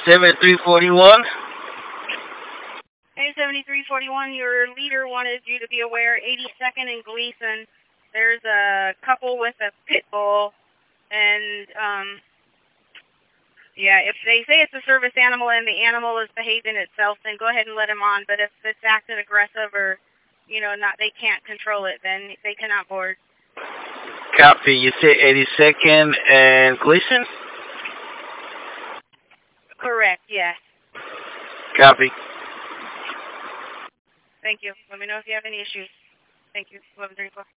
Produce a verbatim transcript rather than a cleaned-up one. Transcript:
seventy-three forty-one. A seventy-three forty-one, your leader wanted you to be aware, eighty-second and Gleason, there's a couple with a pit bull, and, um, yeah, if they say it's a service animal and the animal is behaving itself, then go ahead and let him on, but if it's acting aggressive or, you know, not, they can't control it, then they cannot board. Copy. You say eighty-second and Gleason? Correct, yes. Copy. Thank you. Let me know if you have any issues. Thank you. eleven thirty-four.